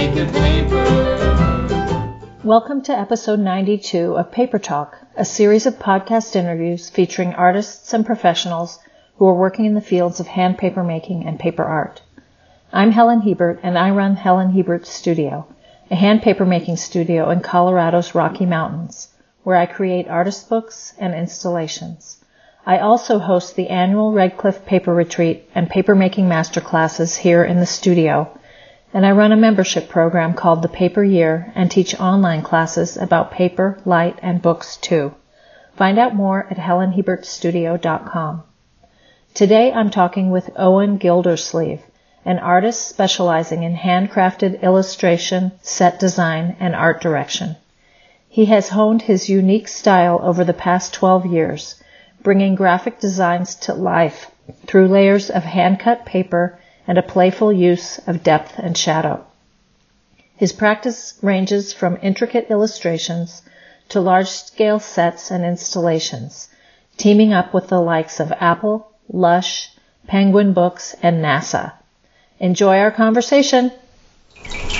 making paper. Welcome to episode 92 of Paper Talk, a series of podcast interviews featuring artists and professionals who are working in the fields of hand paper making and paper art. I'm Helen Hebert, and I run Helen Hebert Studio, a hand paper making studio in Colorado's Rocky Mountains, where I create artist books and installations. I also host the annual Red Cliff Paper Retreat and paper-making masterclasses here in the studio, and I run a membership program called the Paper Year and teach online classes about paper, light, and books too. Find out more at helenhebertstudio.com. Today I'm talking with Owen Gildersleeve, an artist specializing in handcrafted illustration, set design, and art direction. He has honed his unique style over the past 12 years, bringing graphic designs to life through layers of hand-cut paper and a playful use of depth and shadow. His practice ranges from intricate illustrations to large-scale sets and installations, teaming up with the likes of Apple, Lush, Penguin Books, and NASA. Enjoy our conversation.